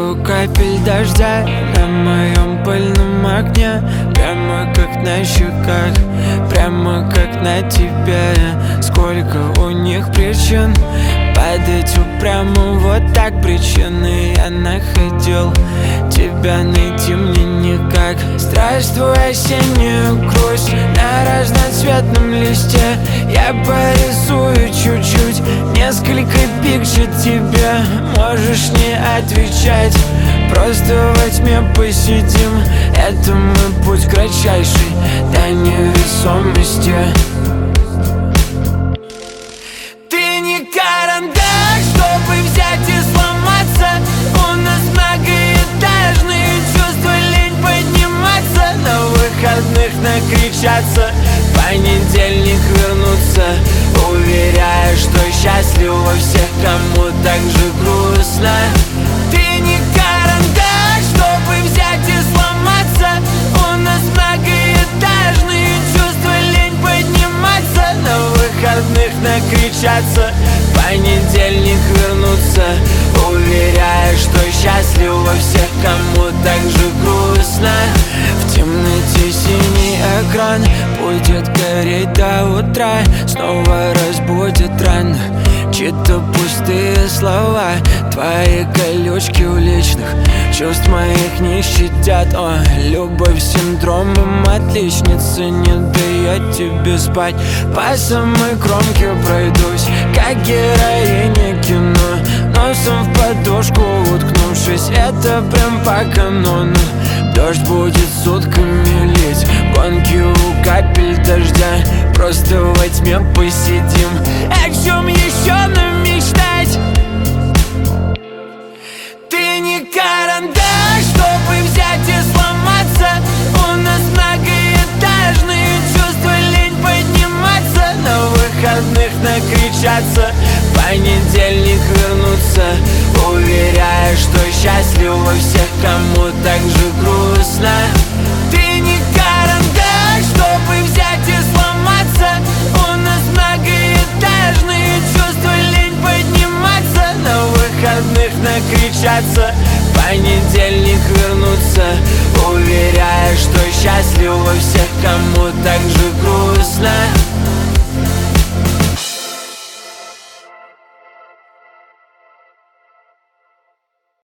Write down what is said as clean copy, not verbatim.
капель дождя на моем пыльном окне, прямо как на щеках, прямо как на тебе. Сколько у них причин падать упрямо, вот так причины. Я находил, тебя найти мне никак. Здравствуй, осеннюю грусть на разноцветном листе. Я порисую чуть-чуть, несколько пикчет тебе. Можешь не отвечать, просто во тьме посидим. Это мой путь кратчайший до невесомости. Ты не карандаш, чтобы взять и сломаться. У нас многоэтажные чувства, лень подниматься. На выходных накричаться, в понедельник вернуться, уверяя, что счастливы всех, кому так же грустно. Ты не карандаш, чтобы взять и сломаться. У нас многоэтажные чувства, лень подниматься. На выходных накричаться, в понедельник вернуться, уверяя, что счастливы всех, кому так же грустно. В темноте синий экран будет гореть до утра, снова разбудит рано чьи-то пустые слова. Твои колючки уличных чувств моих не щадят. О, любовь синдромом отличницы не дает тебе спать. По самой кромке пройдусь, как героиня кино, носом в подушку уткнувшись. Это прям по канону. Дождь будет сутками лить, гонки у капель дождя. Просто во тьме посидим. О чем еще нам мечтать? Ты не карандаш, чтобы взять и сломаться. У нас многоэтажные чувства, лень подниматься. На выходных накричаться, в понедельник вернуться, уверяя, что счастливы всех, кому так же грустно. Ты не карандаш, чтобы взять и сломаться. У нас многоэтажные чувства, лень подниматься. На выходных накричаться, в понедельник вернуться, уверяя, что счастливы всех, кому так же грустно.